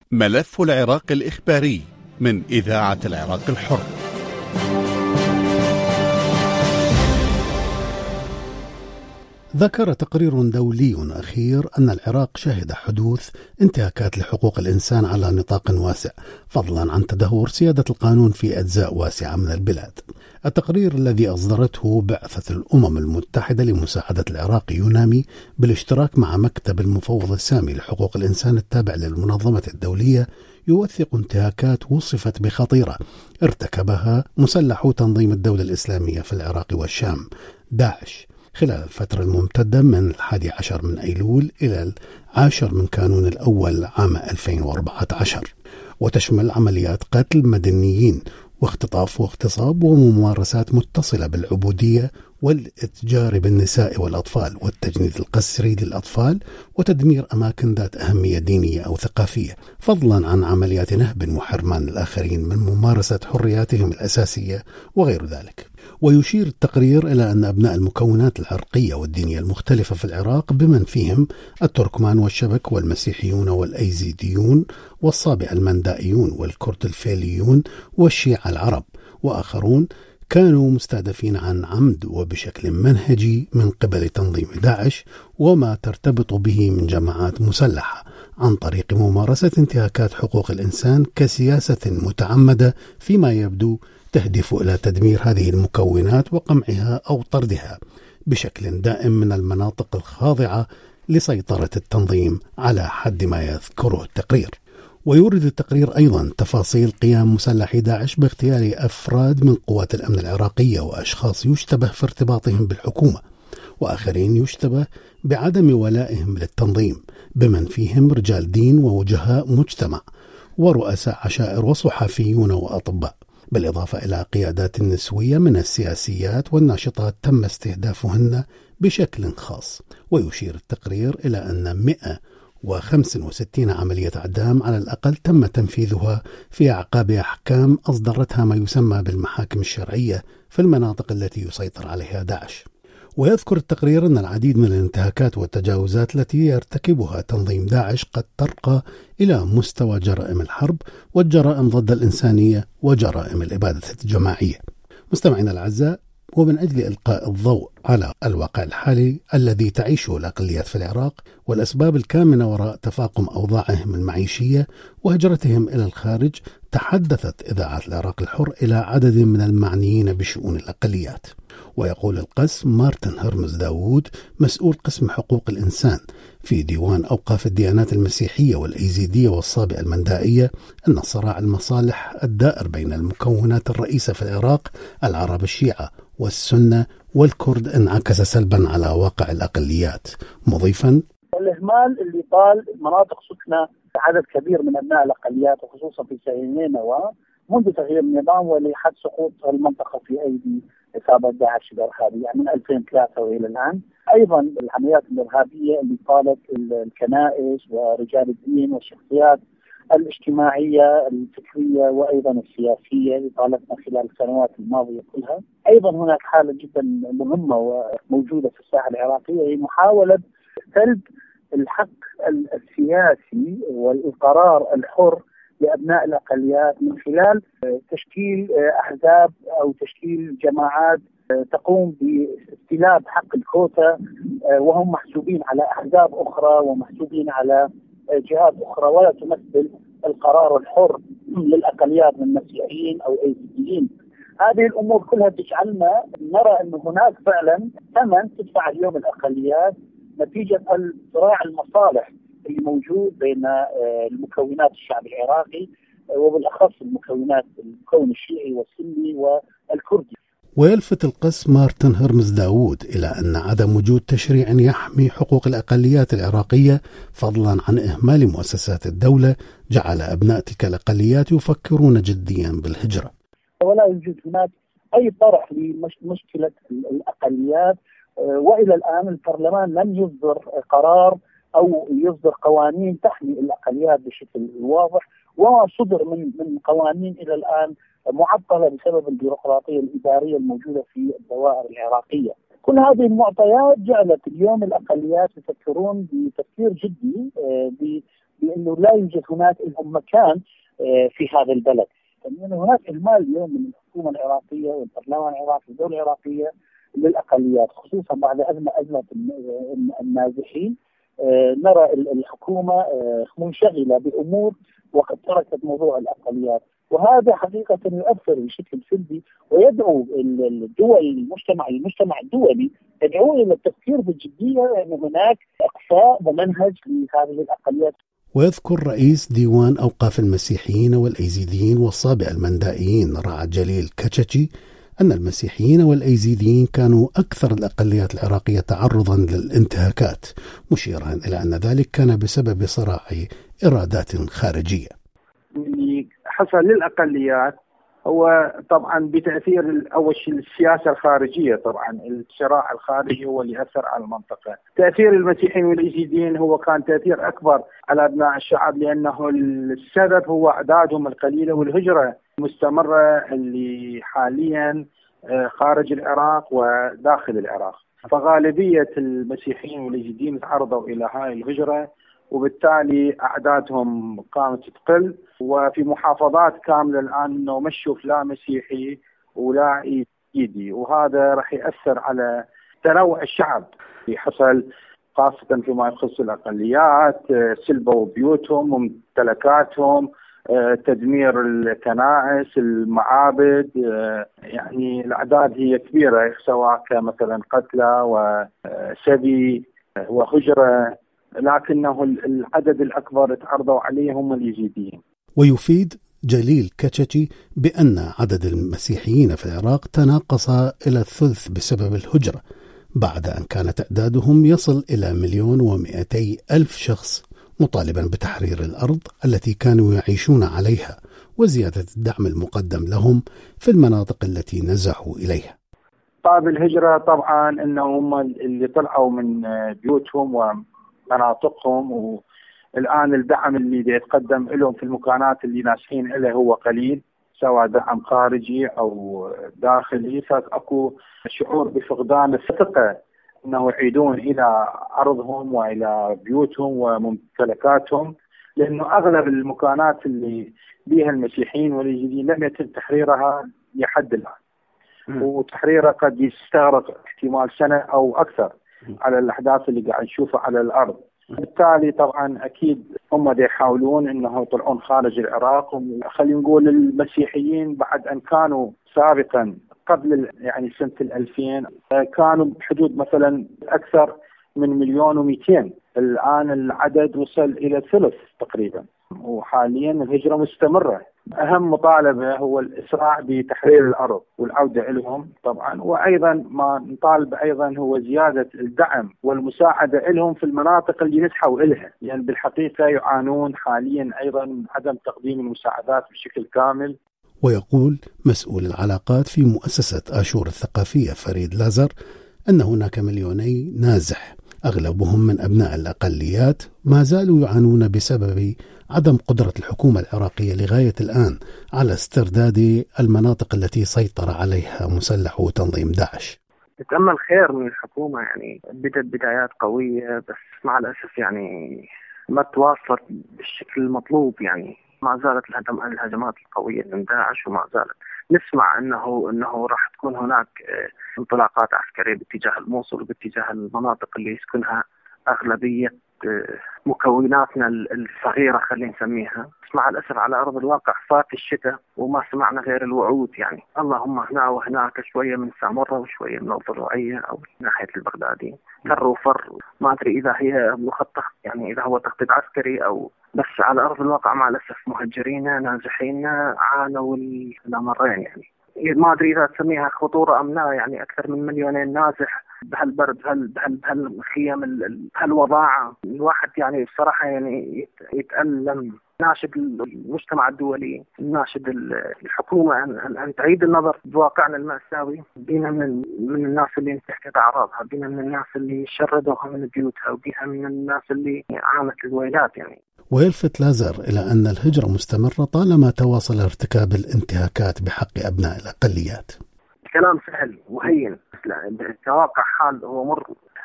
ملف العراق الإخباري من إذاعة العراق الحر. ذكر تقرير دولي أخير أن العراق شهد حدوث انتهاكات لحقوق الإنسان على نطاق واسع، فضلا عن تدهور سيادة القانون في أجزاء واسعة من البلاد. التقرير الذي أصدرته بعثة الأمم المتحدة لمساعدة العراق يونامي بالاشتراك مع مكتب المفوض السامي لحقوق الإنسان التابع للمنظمة الدولية يوثق انتهاكات وصفت بخطيرة ارتكبها مسلحو تنظيم الدولة الإسلامية في العراق والشام داعش خلال الفترة الممتدة من 11 من أيلول إلى 10 من كانون الأول عام 2014، وتشمل عمليات قتل مدنيين واختطاف واغتصاب وممارسات متصلة بالعبودية والإتجار بالنساء والأطفال والتجنيد القسري للأطفال وتدمير أماكن ذات أهمية دينية أو ثقافية، فضلا عن عمليات نهب وحرمان الآخرين من ممارسة حرياتهم الأساسية وغير ذلك. ويشير التقرير إلى أن أبناء المكونات العرقية والدينية المختلفة في العراق بمن فيهم التركمان والشبك والمسيحيون والأيزيديون والصابئة المندائيون والكرد الفيليون والشيعة العرب وآخرون كانوا مستهدفين عن عمد وبشكل منهجي من قبل تنظيم داعش وما ترتبط به من جماعات مسلحة عن طريق ممارسة انتهاكات حقوق الإنسان كسياسة متعمدة فيما يبدو تهدف إلى تدمير هذه المكونات وقمعها أو طردها بشكل دائم من المناطق الخاضعة لسيطرة التنظيم على حد ما يذكره التقرير. ويورد التقرير أيضا تفاصيل قيام مسلحي داعش باغتيال أفراد من قوات الأمن العراقية وأشخاص يشتبه في ارتباطهم بالحكومة، وآخرين يشتبه بعدم ولائهم للتنظيم بمن فيهم رجال دين ووجهاء مجتمع ورؤساء عشائر وصحفيون وأطباء، بالإضافة إلى قيادات نسوية من السياسيات والناشطات تم استهدافهن بشكل خاص. ويشير التقرير إلى أن 165 عملية إعدام على الأقل تم تنفيذها في أعقاب أحكام أصدرتها ما يسمى بالمحاكم الشرعية في المناطق التي يسيطر عليها داعش. ويذكر التقرير أن العديد من الانتهاكات والتجاوزات التي يرتكبها تنظيم داعش قد ترقى إلى مستوى جرائم الحرب والجرائم ضد الإنسانية وجرائم الإبادة الجماعية. مستمعينا الأعزاء، ومن أجل إلقاء الضوء على الواقع الحالي الذي تعيشه الأقليات في العراق والأسباب الكامنة وراء تفاقم أوضاعهم المعيشية وهجرتهم إلى الخارج، تحدثت إذاعة العراق الحر إلى عدد من المعنيين بشؤون الأقليات. ويقول القس مارتن هرمز داوود مسؤول قسم حقوق الإنسان في ديوان أوقاف الديانات المسيحية والأيزيدية والصابئة المندائية أن صراع المصالح الدائر بين المكونات الرئيسة في العراق العرب الشيعة والسنة والكرد انعكس سلبا على واقع الأقليات، مضيفا الإهمال اللي طال مناطق سكنة عدد كبير من أبناء الأقليات وخصوصا في نينوى منذ تغيير النظام ولحد سقوط المنطقة في أيدي إصابة داعش الإرهابية من 2003 وإلى الآن. أيضا العمليات الإرهابية اللي طالت الكنائس ورجال الدين والشخصيات الاجتماعية الفكرية وأيضا السياسية اللي طالتنا خلال السنوات الماضية كلها. أيضا هناك حالة جدا مهمة وموجودة في الساحة العراقية هي محاولة سلب الحق السياسي والقرار الحر لأبناء الأقليات من خلال تشكيل أحزاب أو تشكيل جماعات تقوم باستلاب حق الكوتا، وهم محسوبين على أحزاب أخرى ومحسوبين على جهات أخرى ولا تمثل القرار الحر للأقليات من مسيحيين أو أيزيديين. هذه الأمور كلها تجعلنا نرى أن هناك فعلا ثمن تدفع اليوم الأقليات نتيجة الصراع المصالح اللي موجود بين المكونات الشعب العراقي وبالأخص المكون الشيعي والسني والكردي. ويلفت القس مارتن هرمز داوود إلى أن عدم وجود تشريع يحمي حقوق الأقليات العراقية فضلا عن إهمال مؤسسات الدولة جعل أبناء تلك الأقليات يفكرون جديا بالهجرة. ولا يوجد هناك أي طرح لمشكلة الأقليات، وإلى الآن البرلمان لم يصدر قرار أو يصدر قوانين تحمي الأقليات بشكل واضح، وما صدر من قوانين إلى الآن معطلة بسبب البيروقراطية الإدارية الموجودة في الدوائر العراقية. كل هذه المعطيات جعلت اليوم الأقليات يفكرون بتفكير جدي لأنه لا يوجد هناك لهم مكان في هذا البلد. لأن هناك إهمال اليوم من الحكومة العراقية والبرلمان العراقي والدولة العراقية للأقليات، خصوصا بعد أزمة النازحين. نرى الحكومة منشغلة بأمور وقد تركت موضوع الأقليات، وهذا حقيقة يؤثر بشكل سلبي ويدعو المجتمع الدولي يدعو إلى التفكير بجدية أن هناك إقصاء ومنهج لهذه الأقليات. ويذكر رئيس ديوان أوقاف المسيحيين والأيزيديين والصابئ المندائيين رعد جليل كتشتشي أن المسيحيين والأيزيديين كانوا أكثر الأقليات العراقية تعرضا للانتهاكات، مشيرا إلى أن ذلك كان بسبب صراع إرادات خارجية. اللي حصل للأقليات هو طبعا بتأثير أول شيء السياسة الخارجية، طبعا الصراع الخارجي هو اللي أثر على المنطقة. تأثير المسيحيين والإيزيديين هو كان تأثير أكبر على أبناء الشعب، لأنه السبب هو أعدادهم القليلة والهجرة المستمرة اللي حاليا خارج العراق وداخل العراق. فغالبية المسيحيين والإيزيديين تعرضوا إلى هاي الهجرة، وبالتالي أعدادهم قامت تقل، وفي محافظات كاملة الآن إنه مشوا لا مسيحي ولا إيزيدي، وهذا راح يأثر على تنوع الشعب اللي حصل، خاصة فيما يخص الأقليات. سلبوا بيوتهم وممتلكاتهم، تدمير الكنائس، المعابد، يعني الأعداد هي كبيرة، سواء كمثلا قتلى وسبي وهجرة، لكنه العدد الأكبر تعرضوا عليهم اليزيديين. ويفيد جليل كتشتشي بأن عدد المسيحيين في العراق تناقص إلى الثلث بسبب الهجرة، بعد أن كان تعدادهم يصل إلى 1,200,000 شخص، مطالبا بتحرير الأرض التي كانوا يعيشون عليها وزيادة الدعم المقدم لهم في المناطق التي نزحوا إليها. طاب الهجرة طبعا أنهم اللي طلعوا من بيوتهم ومناطقهم، والآن الدعم اللي يتقدم لهم في المكانات اللي ناسحين له هو قليل، سواء دعم خارجي أو داخلي. فأكو شعور بفقدان الثقة أنه يعيدون إلى أرضهم وإلى بيوتهم وممتلكاتهم، لأنه أغلب المكانات اللي بها المسيحيين واليزيديين لم يتم تحريرها لحد الآن، وتحريرها قد يستغرق احتمال سنة أو أكثر على الأحداث اللي قاعد نشوفها على الأرض. بالتالي طبعا أكيد هم دي يحاولون أنه يطلعون خارج العراق. خلينا نقول المسيحيين بعد أن كانوا سابقا قبل يعني سنة 2000 كانوا بحدود مثلا أكثر من 1,200,000، الآن العدد وصل إلى ثلث تقريبا، وحاليا الهجرة مستمرة. أهم مطالبة هو الإسراع بتحرير الأرض والعودة لهم طبعا، وأيضا ما نطالب أيضا هو زيادة الدعم والمساعدة لهم في المناطق اللي نزحوا إلها، لأن يعني بالحقيقة يعانون حاليا أيضا من عدم تقديم المساعدات بشكل كامل. ويقول مسؤول العلاقات في مؤسسة آشور الثقافية فريد لازر أن هناك 2,000,000 نازح أغلبهم من أبناء الأقليات ما زالوا يعانون بسبب عدم قدرة الحكومة العراقية لغاية الآن على استرداد المناطق التي سيطر عليها مسلحو تنظيم داعش. نتأمل خير من الحكومة، يعني بدأت بدايات قوية بس مع الأسف يعني ما تواصلت بالشكل المطلوب. يعني ما زالت الهجمات القوية من داعش، وما زالت نسمع أنه راح تكون هناك انطلاقات عسكرية باتجاه الموصل وباتجاه المناطق اللي يسكنها أغلبية مكوناتنا الصغيرة خلينا نسميها. مع الأسف على أرض الواقع فات الشتاء وما سمعنا غير الوعود، يعني اللهم هنا وهناك، شوية من سامرة وشوية من الضلوعية أو ناحية البغدادي، فر وفر. ما أدري إذا هي مخطط، يعني إذا هو تخطيط عسكري أو بس على أرض الواقع مع الأسف مهجرين نازحين عانوا الأمرين. يعني ما أدري إذا تسميها خطورة أم لا، يعني أكثر من 2,000,000 نازح بهالبرد بهالخيام بهالوضاعة. الواحد يعني بصراحة يعني يتألم. ناشد المجتمع الدولي، ناشد الحكومة أن تعيد النظر بواقعنا المأساوي. بينا من الناس اللي انتهكت أعراضها، بينا من الناس اللي شردوها من بيوتها، وبيها من الناس اللي عانت الويلات يعني. ويلفت لازر إلى أن الهجرة مستمرة طالما تواصل ارتكاب الانتهاكات بحق أبناء الأقليات. كلام سهل وهين، الواقع حال هو مر.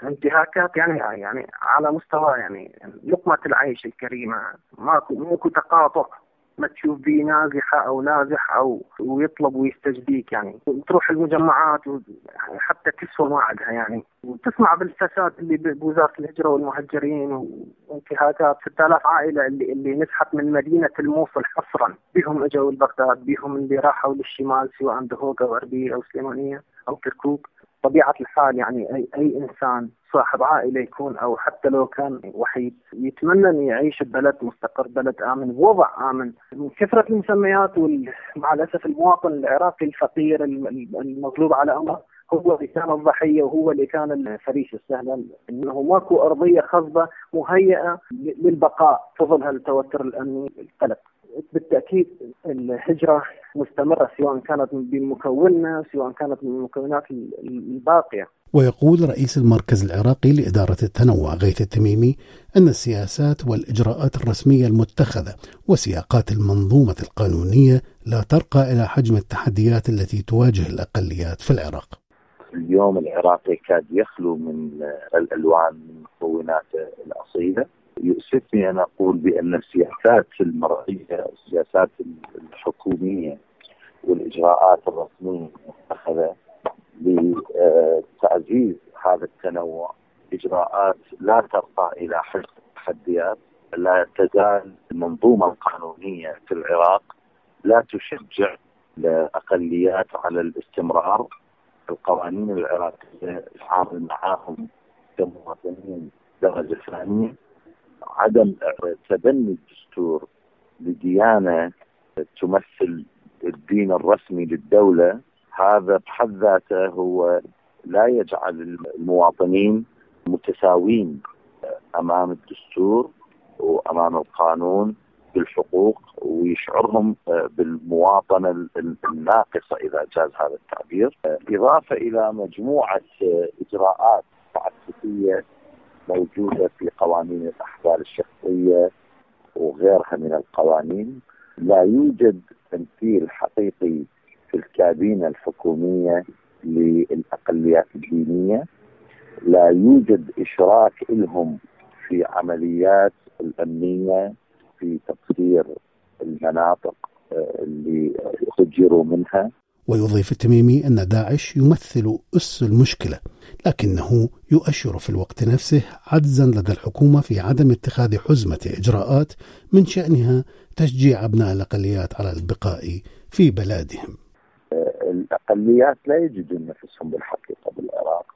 انتهاكات يعني على مستوى يعني لقمة العيش الكريمة. ماكو تقاطع، ما تشوف بيه نازحة أو نازح أو ويطلب ويستجديك يعني. تروح المجمعات حتى تسوى معدها يعني، وتسمع بالفساد اللي بوزارة الهجرة والمهجرين وانتهاكات 6000 عائلة اللي نزحت من مدينة الموصل حصرا، بهم اجوا لبغداد، بهم اللي راحوا للشمال سواء دهوقة أو أربيل أو سليمانية أو كركوك. طبيعة الحال يعني أي إنسان صاحب عائلة يكون أو حتى لو كان وحيد يتمنى أن يعيش ببلد مستقر، بلد آمن، بوضع آمن. من كثرة المسميات مع الأسف المواطن العراقي الفقير المغلوب على أمره هو اللي كان الضحية وهو اللي كان الفريسة السهلة، إنه ماكو أرضية خصبة مهيئة للبقاء في ظل التوتر الأمني القلق. بالتأكيد الهجرة مستمرة سواء كانت بمكوننا سواء كانت من المكونات الباقية. ويقول رئيس المركز العراقي لإدارة التنوع غيث التميمي أن السياسات والإجراءات الرسمية المتخذة وسياقات المنظومة القانونية لا ترقى إلى حجم التحديات التي تواجه الأقليات في العراق. اليوم العراق يكاد يخلو من الألوان من مكوناته الأصيلة. يؤسفني أن أقول بأن السياسات المرئية، السياسات الحكومية والإجراءات الرسمية المتخذة لتعزيز هذا التنوع إجراءات لا ترقى إلى حجم التحديات. لا تزال المنظومة القانونية في العراق لا تشجع الأقليات على الاستمرار. القوانين العراقية التعامل معهم كمواطنين درجة ثانية. عدم تبني الدستور لديانة تمثل الدين الرسمي للدولة، هذا بحد ذاته هو لا يجعل المواطنين متساوين أمام الدستور وأمام القانون بالحقوق، ويشعرهم بالمواطنة الناقصة إذا جاز هذا التعبير. إضافة إلى مجموعة إجراءات تعسفية موجودة في قوانين الأحوال الشخصية وغيرها من القوانين. لا يوجد تمثيل حقيقي في الكابينة الحكومية للأقليات الدينية. لا يوجد إشراك لهم في عمليات الأمنية في تطهير المناطق اللي هجروا منها. ويضيف التميمي أن داعش يمثل أس المشكلة، لكنه يؤشر في الوقت نفسه عجزا لدى الحكومة في عدم اتخاذ حزمة إجراءات من شأنها تشجيع أبناء الأقليات على البقاء في بلادهم. الأقليات لا يجدون نفسهم بالحقيقة بالعراق.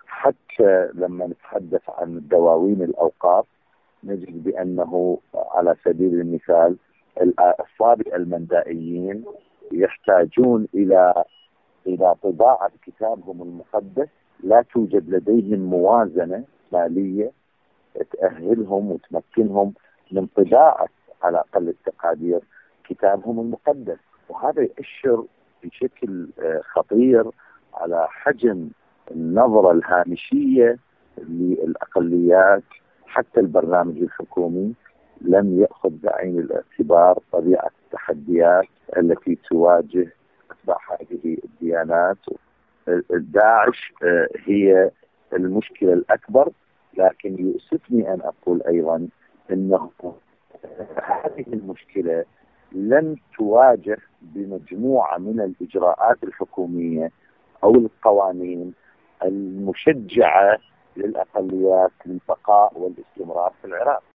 حتى لما نتحدث عن دواوين الأوقاف نجد بأنه على سبيل المثال الصابئة المندائيين يحتاجون إلى طباعة كتابهم المقدس. لا توجد لديهم موازنة مالية تأهلهم وتمكنهم من طباعة على أقل التقادير كتابهم المقدس، وهذا يؤشر بشكل خطير على حجم النظرة الهامشية للأقليات. حتى البرنامج الحكومي لم يأخذ بعين الاعتبار طبيعة التحديات التي تواجه أتباع هذه الديانات. داعش هي المشكلة الأكبر، لكن يؤسفني أن أقول أيضا أنه هذه المشكلة لن تواجه بمجموعة من الإجراءات الحكومية أو القوانين المشجعة للأقليات للبقاء والاستمرار في العراق.